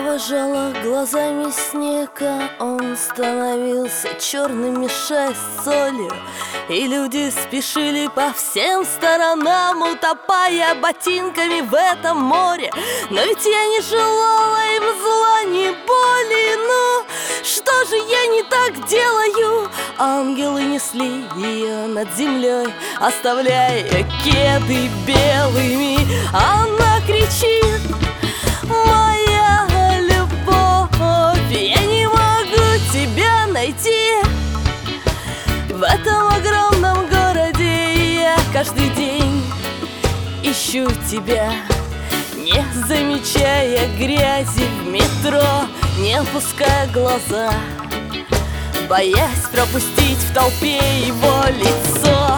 Провожала глазами снег, а он становился черным, мешая с солью. И люди спешили по всем сторонам, утопая ботинками в этом море. Но ведь я не желала им зла, ни боли. Ну, что же я не так делаю? Ангелы несли ее над землей, оставляя кеды белыми. Она кричит: моя любовь, я не могу тебя найти. В этом огромном городе я каждый день ищу тебя, не замечая грязи в метро, не опуская глаза, боясь пропустить в толпе его лицо.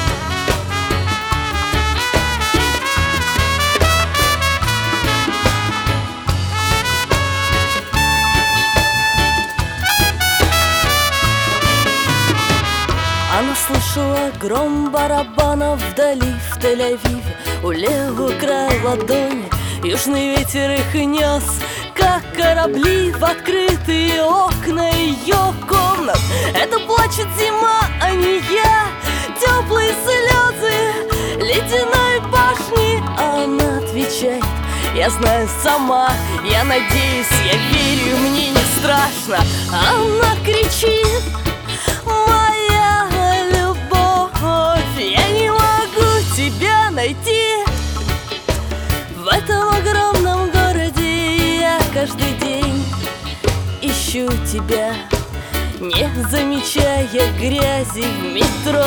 Она слышала гром барабанов вдали, в Тель-Авиве, у левого края ладони. Южный ветер их нес, как корабли, в открытые окна ее комнат. Это плачет зима, а не я. Теплые слезы ледяной башни. Она отвечает: я знаю сама, я надеюсь, я верю, мне не страшно. Она кричит: моя любовь, я не могу тебя найти. В этом огромном городе я каждый день ищу тебя, не замечая грязи в метро.